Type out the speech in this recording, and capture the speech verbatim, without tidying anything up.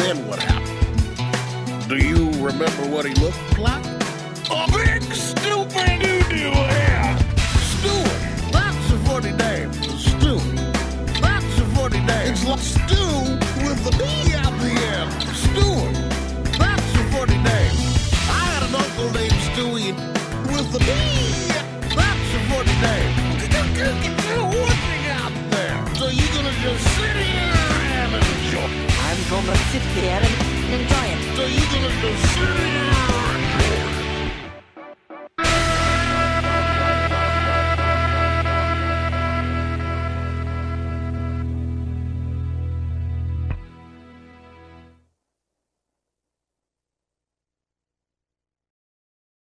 then what happened? Do you remember what he looked like? A big, stupid doo-doo head. Stewie. That's a funny name. Stewie. That's a funny name. It's like stew with a B at the end. Stewie. That's a funny name. I had an uncle named Stewie with a B. That's a funny name. What's out there? So you're gonna just sit here and enjoy? I'm gonna sit here and enjoy it. So you're gonna just sit here